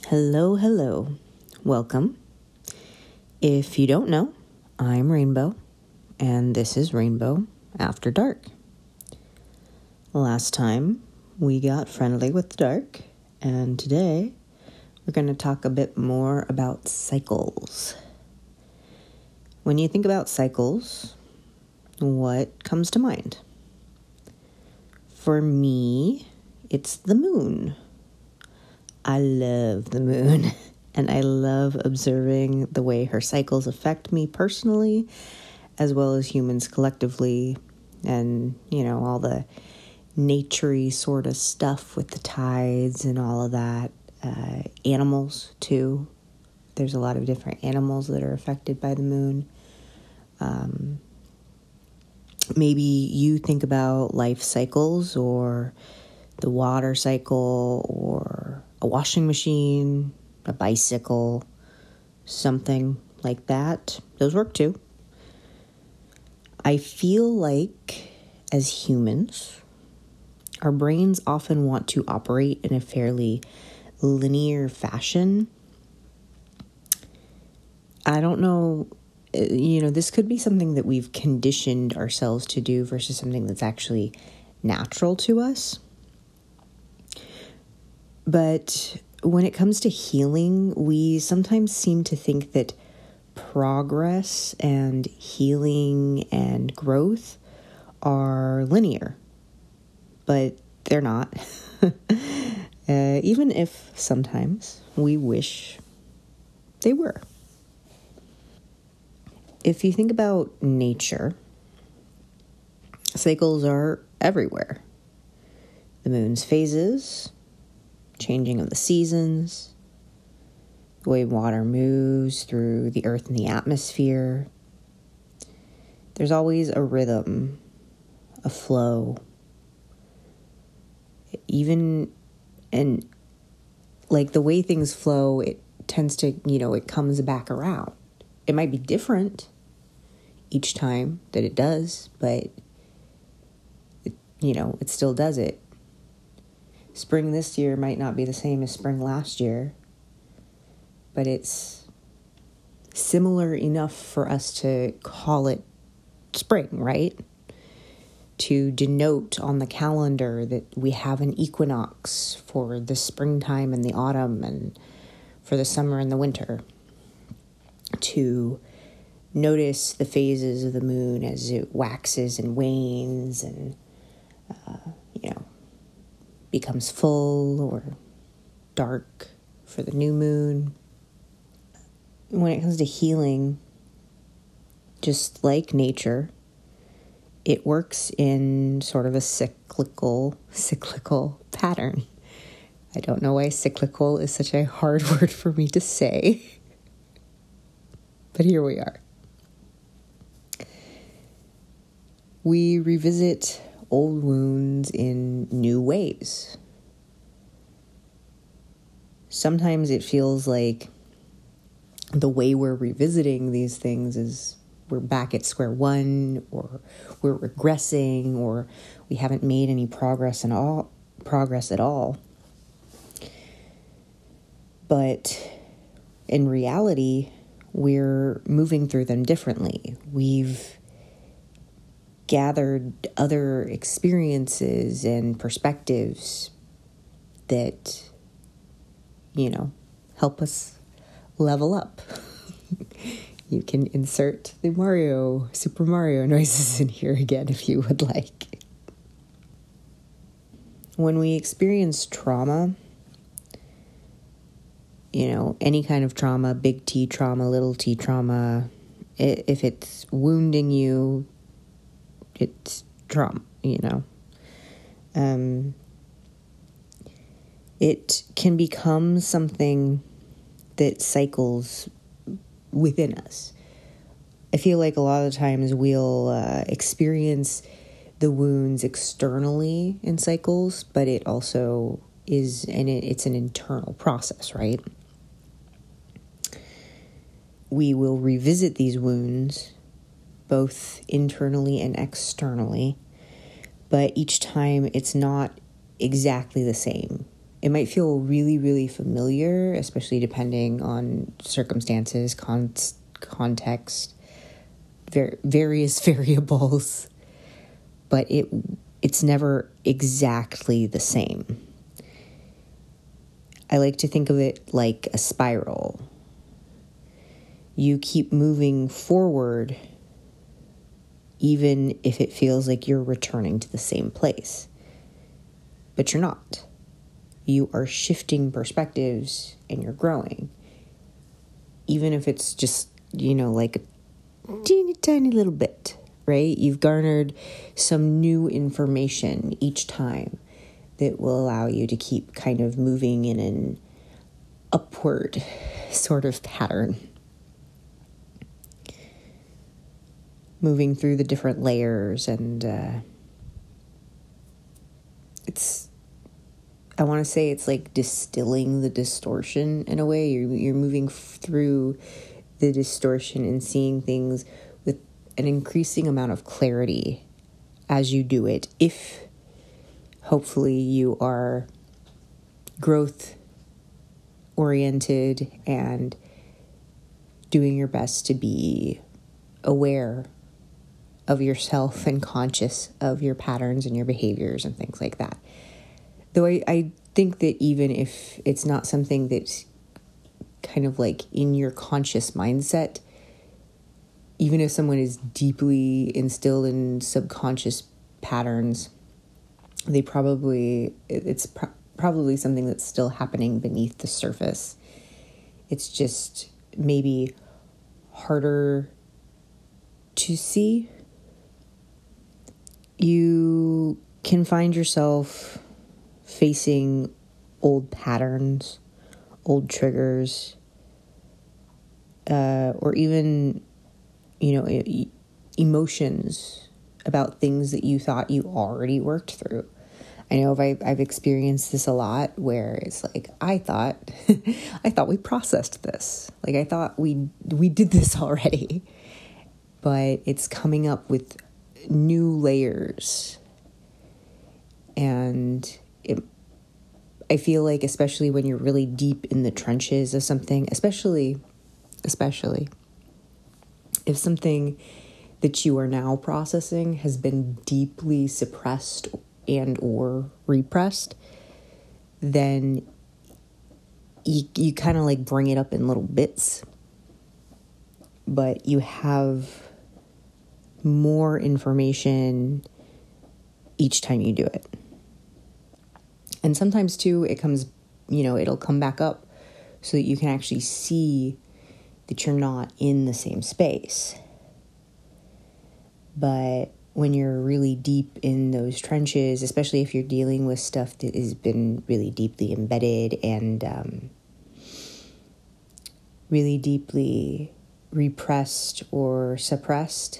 Hello, hello. Welcome. If you don't know, I'm Rainbow, and this is Rainbow After Dark. Last time, we got friendly with the dark, and today, we're going to talk a bit more about cycles. When you think about cycles, what comes to mind? For me, it's the moon. I love the moon, and I love observing the way her cycles affect me personally, as well as humans collectively, and, all the nature-y sort of stuff with the tides and all of that. Animals, too. There's a lot of different animals that are affected by the moon. Maybe you think about life cycles or the water cycle or a washing machine, a bicycle, something like that. Those work too. I feel like as humans, our brains often want to operate in a fairly linear fashion. I don't know, this could be something that we've conditioned ourselves to do versus something that's actually natural to us. But when it comes to healing, we sometimes seem to think that progress and healing and growth are linear, but they're not. Even if sometimes we wish they were. If you think about nature, cycles are everywhere. The moon's phases, changing of the seasons, the way water moves through the earth and the atmosphere. There's always a rhythm, a flow. And like the way things flow, it tends to, it comes back around. It might be different each time that it does, but it still does it. Spring this year might not be the same as spring last year, but it's similar enough for us to call it spring, right? To denote on the calendar that we have an equinox for the springtime and the autumn and for the summer and the winter. To notice the phases of the moon as it waxes and wanes and, becomes full or dark for the new moon. When it comes to healing, just like nature, it works in sort of a cyclical pattern. I don't know why cyclical is such a hard word for me to say, but here we are. We revisit old wounds in new ways. Sometimes it feels like the way we're revisiting these things is we're back at square one, or we're regressing, or we haven't made any progress at all. But in reality, we're moving through them differently. We've gathered other experiences and perspectives that, help us level up. You can insert the Super Mario noises in here again if you would like. When we experience trauma, any kind of trauma, big T trauma, little t trauma, if it's wounding you, it's trauma, It can become something that cycles within us. I feel like a lot of times we'll experience the wounds externally in cycles, but it also is, and it's an internal process, right? We will revisit these wounds both internally and externally, but each time it's not exactly the same. It might feel really, really familiar, especially depending on circumstances, context, various variables, but it's never exactly the same. I like to think of it like a spiral. You keep moving forward even if it feels like you're returning to the same place. But you're not. You are shifting perspectives and you're growing. Even if it's just, like a teeny tiny little bit, right? You've garnered some new information each time that will allow you to keep kind of moving in an upward sort of pattern. Moving through the different layers, and I want to say it's like distilling the distortion in a way. You're moving through the distortion and seeing things with an increasing amount of clarity as you do it, if hopefully you are growth oriented and doing your best to be aware of yourself and conscious of your patterns and your behaviors and things like that. Though I think that even if it's not something that's kind of like in your conscious mindset, even if someone is deeply instilled in subconscious patterns, it's probably something that's still happening beneath the surface. It's just maybe harder to see. You can find yourself facing old patterns, old triggers, or even, emotions about things that you thought you already worked through. I know I've experienced this a lot, where it's like, I thought we processed this. Like, I thought we did this already, but it's coming up with new layers. And I feel like, especially when you're really deep in the trenches of something, especially if something that you are now processing has been deeply suppressed and or repressed, then you kind of like bring it up in little bits, but you have more information each time you do it. And sometimes too, it comes, it'll come back up so that you can actually see that you're not in the same space. But when you're really deep in those trenches, especially if you're dealing with stuff that has been really deeply embedded and really deeply repressed or suppressed,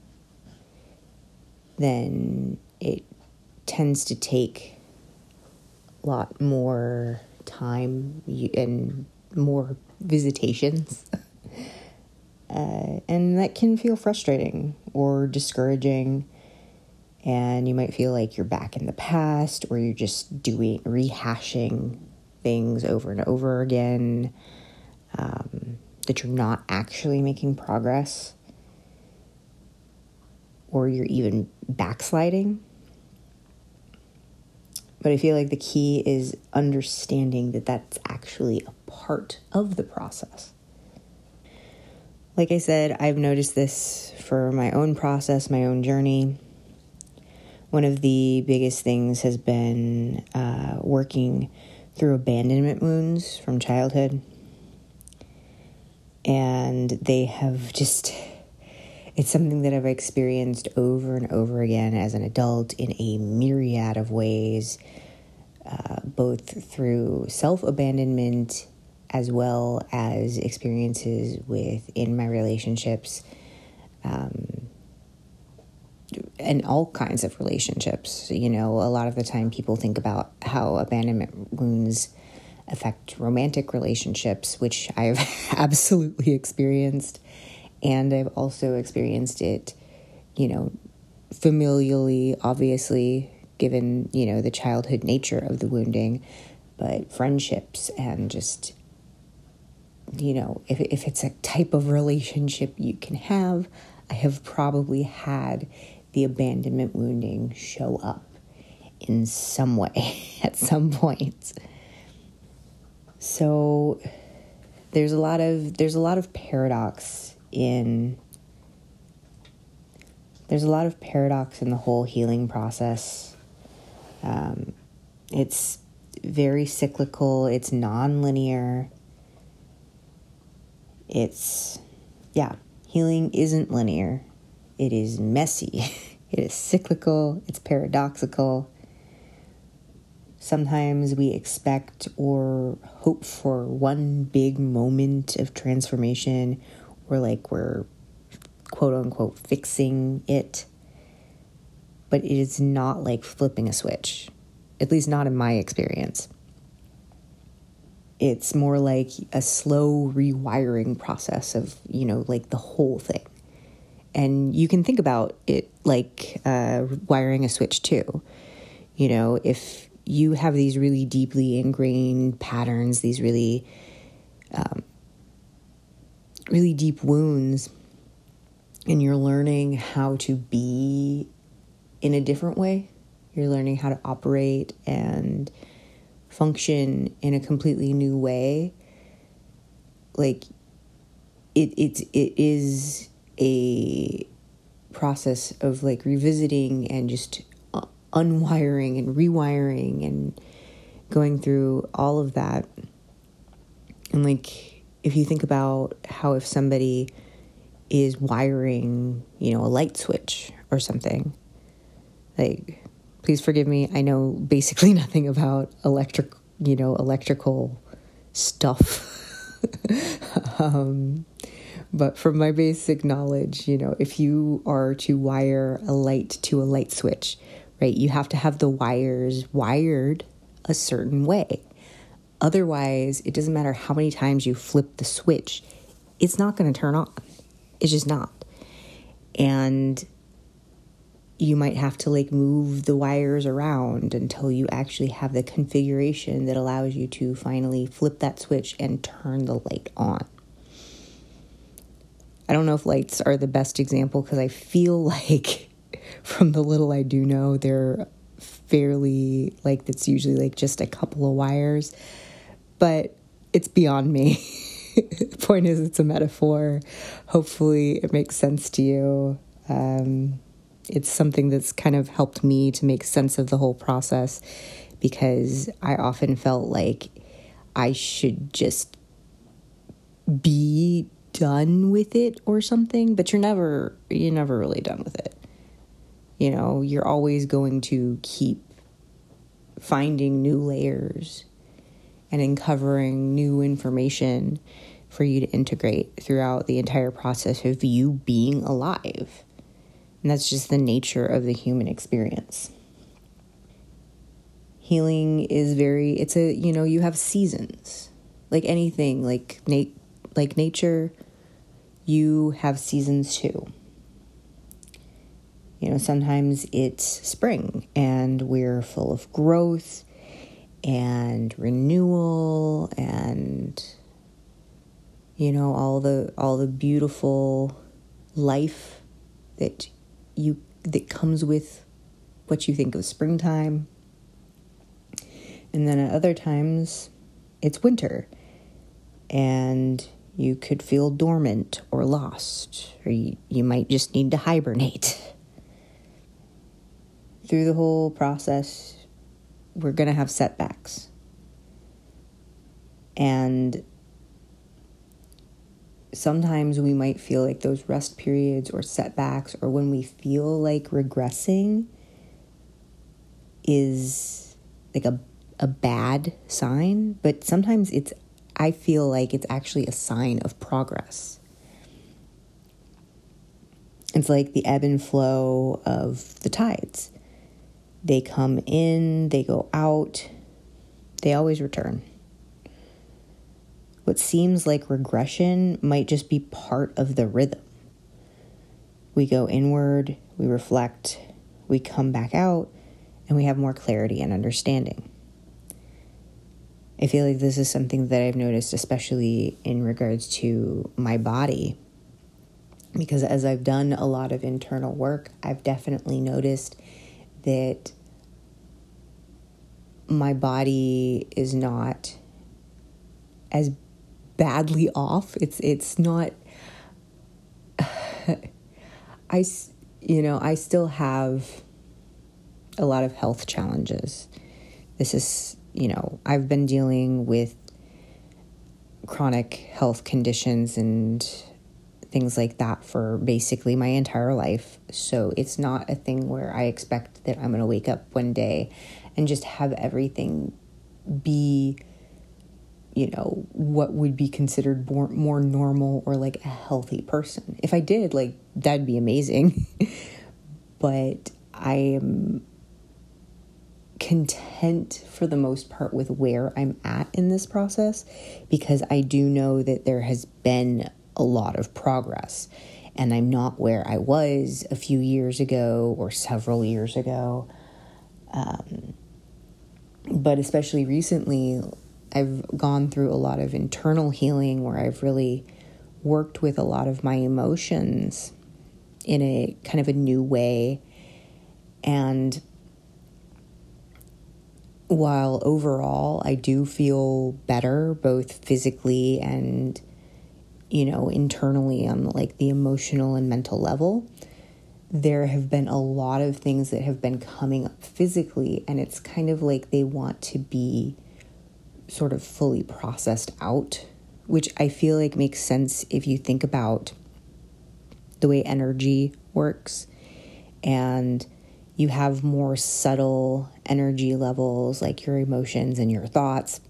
then it tends to take a lot more time and more visitations. And that can feel frustrating or discouraging. And you might feel like you're back in the past, or you're just rehashing things over and over again, that you're not actually making progress, or you're even backsliding. But I feel like the key is understanding that that's actually a part of the process. Like I said, I've noticed this for my own process, my own journey. One of the biggest things has been working through abandonment wounds from childhood. And they have it's something that I've experienced over and over again as an adult in a myriad of ways, both through self-abandonment as well as experiences within my relationships, and all kinds of relationships. A lot of the time people think about how abandonment wounds affect romantic relationships, which I've absolutely experienced. And I've also experienced it, familially, obviously, given, the childhood nature of the wounding. but friendships and just, if it's a type of relationship you can have, I have probably had the abandonment wounding show up in some way at some point. So there's a lot of paradox in the whole healing process. It's very cyclical. It's non-linear. Healing isn't linear. It is messy. It is cyclical. It's paradoxical. Sometimes we expect or hope for one big moment of transformation, or like we're quote unquote fixing it. But it is not like flipping a switch, at least not in my experience. It's more like a slow rewiring process of, like the whole thing. And you can think about it like wiring a switch too. If you have these really deeply ingrained patterns, these really, really deep wounds, and you're learning how to be in a different way, you're learning how to operate and function in a completely new way, like it is a process of like revisiting and just unwiring and rewiring and going through all of that. And like, if you think about how if somebody is wiring, a light switch or something, like, please forgive me, I know basically nothing about electrical stuff. But from my basic knowledge, if you are to wire a light to a light switch, right, you have to have the wires wired a certain way. Otherwise, it doesn't matter how many times you flip the switch, it's not going to turn on. It's just not. And you might have to like move the wires around until you actually have the configuration that allows you to finally flip that switch and turn the light on. I don't know if lights are the best example because I feel like from the little I do know, they're fairly like, it's usually like just a couple of wires, but it's beyond me. The point is, it's a metaphor. Hopefully it makes sense to you. It's something that's kind of helped me to make sense of the whole process, because I often felt like I should just be done with it or something, but you're never really done with it. You're always going to keep finding new layers and uncovering new information for you to integrate throughout the entire process of you being alive. And that's just the nature of the human experience. Healing is you have seasons. Like anything, like nature, you have seasons too. Sometimes it's spring and we're full of growth and renewal and, all the beautiful life that comes with what you think of springtime. And then at other times it's winter and you could feel dormant or lost, or you might just need to hibernate. Through the whole process, we're going to have setbacks. And sometimes we might feel like those rest periods or setbacks, or when we feel like regressing, is like a bad sign. But sometimes I feel like it's actually a sign of progress. It's like the ebb and flow of the tides. They come in, they go out, they always return. What seems like regression might just be part of the rhythm. We go inward, we reflect, we come back out, and we have more clarity and understanding. I feel like this is something that I've noticed, especially in regards to my body. Because as I've done a lot of internal work, I've definitely noticed that my body is not as badly off. It's not, I still have a lot of health challenges. This is, I've been dealing with chronic health conditions and things like that for basically my entire life. So it's not a thing where I expect that I'm going to wake up one day and just have everything be, what would be considered more normal or like a healthy person. If I did, that'd be amazing. But I am content for the most part with where I'm at in this process, because I do know that there has been a lot of progress, and I'm not where I was a few years ago or several years ago. But especially recently, I've gone through a lot of internal healing where I've really worked with a lot of my emotions in a kind of a new way. And while overall I do feel better, both physically and, internally on the emotional and mental level, there have been a lot of things that have been coming up physically, and it's kind of like they want to be sort of fully processed out, which I feel like makes sense if you think about the way energy works. And you have more subtle energy levels, like your emotions and your thoughts.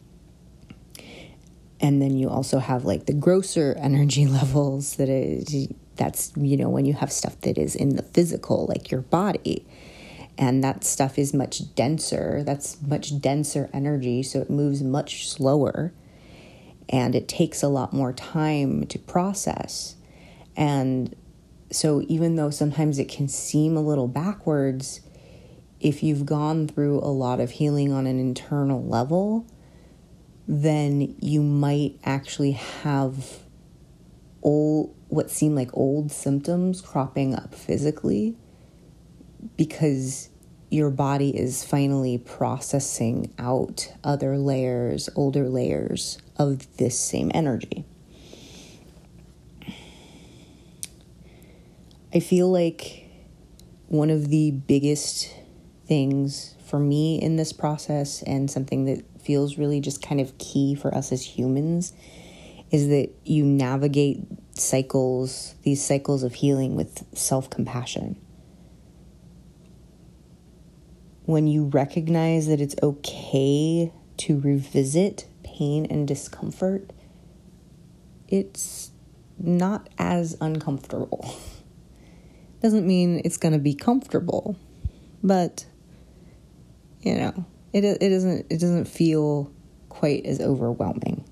And then you also have the grosser energy levels that's when you have stuff that is in the physical, like your body. And that stuff is much denser. That's much denser energy, so it moves much slower. And it takes a lot more time to process. And so even though sometimes it can seem a little backwards, if you've gone through a lot of healing on an internal level, then you might actually have what seem like old symptoms cropping up physically, because your body is finally processing out older layers of this same energy. I feel like one of the biggest things for me in this process, and something that feels really just kind of key for us as humans, is that you navigate these cycles of healing with self-compassion. When you recognize that it's okay to revisit pain and discomfort, it's not as uncomfortable. Doesn't mean it's going to be comfortable, but it doesn't feel quite as overwhelming.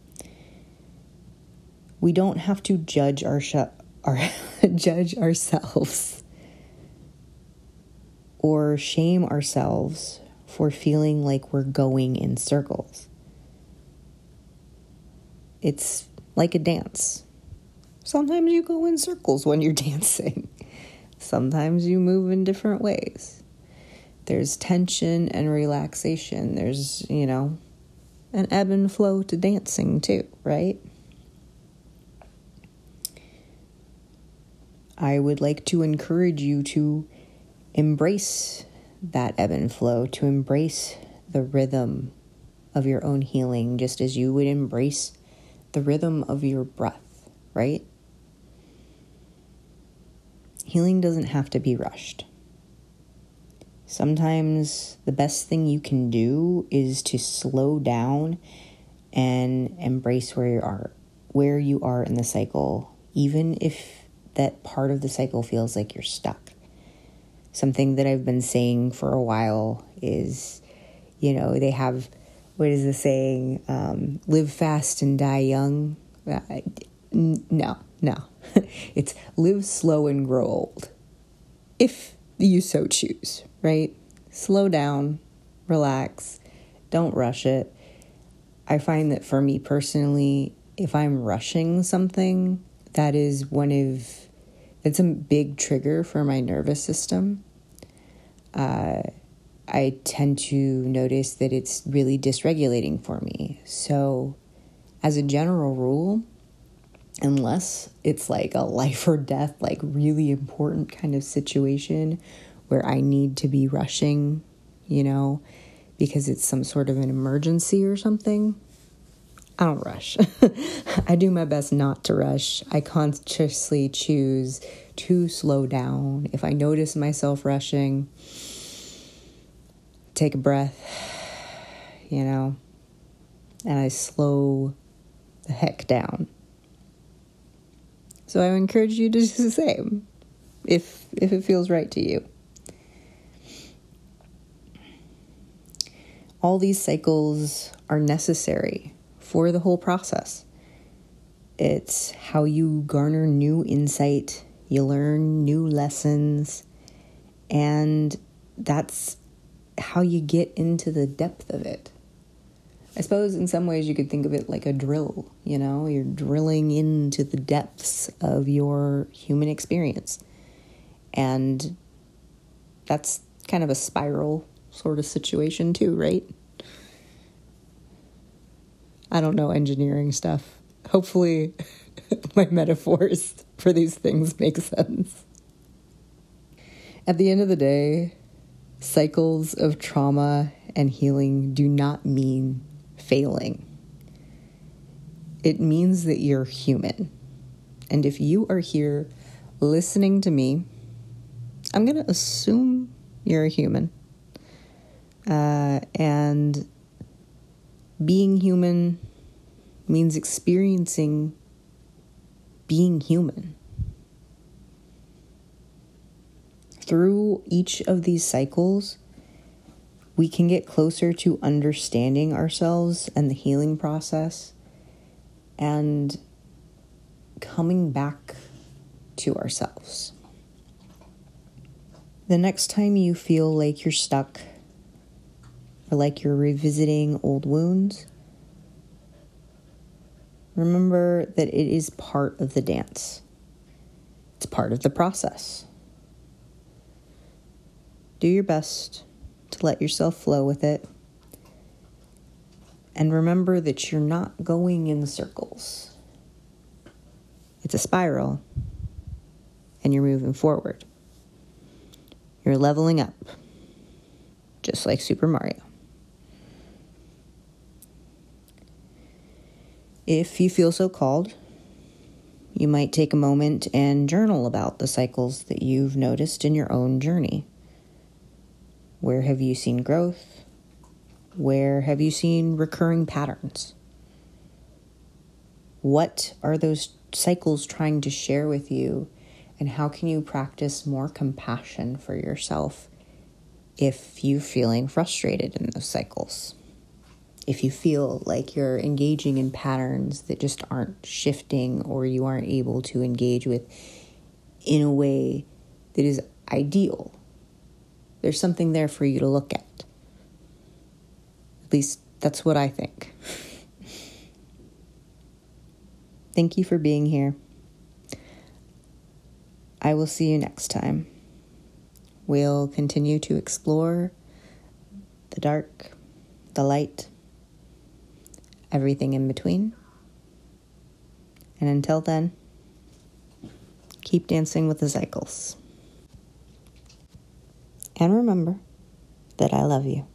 We don't have to judge judge ourselves or shame ourselves for feeling like we're going in circles. It's like a dance. Sometimes you go in circles when you're dancing. Sometimes you move in different ways. There's tension and relaxation. There's, an ebb and flow to dancing too, right? I would like to encourage you to embrace that ebb and flow, to embrace the rhythm of your own healing, just as you would embrace the rhythm of your breath, right? Healing doesn't have to be rushed. Sometimes the best thing you can do is to slow down and embrace where you are in the cycle, even if that part of the cycle feels like you're stuck. Something that I've been saying for a while is, they have, what is the saying? Live fast and die young. No. It's live slow and grow old, if you so choose, right? Slow down, relax, don't rush it. I find that for me personally, if I'm rushing something, it's a big trigger for my nervous system. I tend to notice that it's really dysregulating for me. So as a general rule, unless it's like a life or death, like really important kind of situation where I need to be rushing, because it's some sort of an emergency or something, I don't rush. I do my best not to rush. I consciously choose to slow down. If I notice myself rushing, take a breath, and I slow the heck down. So I would encourage you to do the same if it feels right to you. All these cycles are necessary for the whole process. It's how you garner new insight, you learn new lessons, and that's how you get into the depth of it. I suppose in some ways you could think of it like a drill, you're drilling into the depths of your human experience. And that's kind of a spiral sort of situation too, right? I don't know engineering stuff. Hopefully my metaphors for these things make sense. At the end of the day, cycles of trauma and healing do not mean failing. It means that you're human. And if you are here listening to me, I'm going to assume you're a human. And being human means experiencing being human. Through each of these cycles, we can get closer to understanding ourselves and the healing process and coming back to ourselves. The next time you feel like you're stuck or like you're revisiting old wounds, remember that it is part of the dance. It's part of the process. Do your best to let yourself flow with it. And remember that you're not going in circles. It's a spiral, and you're moving forward. You're leveling up, just like Super Mario. If you feel so called, you might take a moment and journal about the cycles that you've noticed in your own journey. Where have you seen growth? Where have you seen recurring patterns? What are those cycles trying to share with you? And how can you practice more compassion for yourself if you're feeling frustrated in those cycles? If you feel like you're engaging in patterns that just aren't shifting or you aren't able to engage with in a way that is ideal, there's something there for you to look at. At least that's what I think. Thank you for being here. I will see you next time. We'll continue to explore the dark, the light, everything in between. And until then, keep dancing with the cycles. And remember that I love you.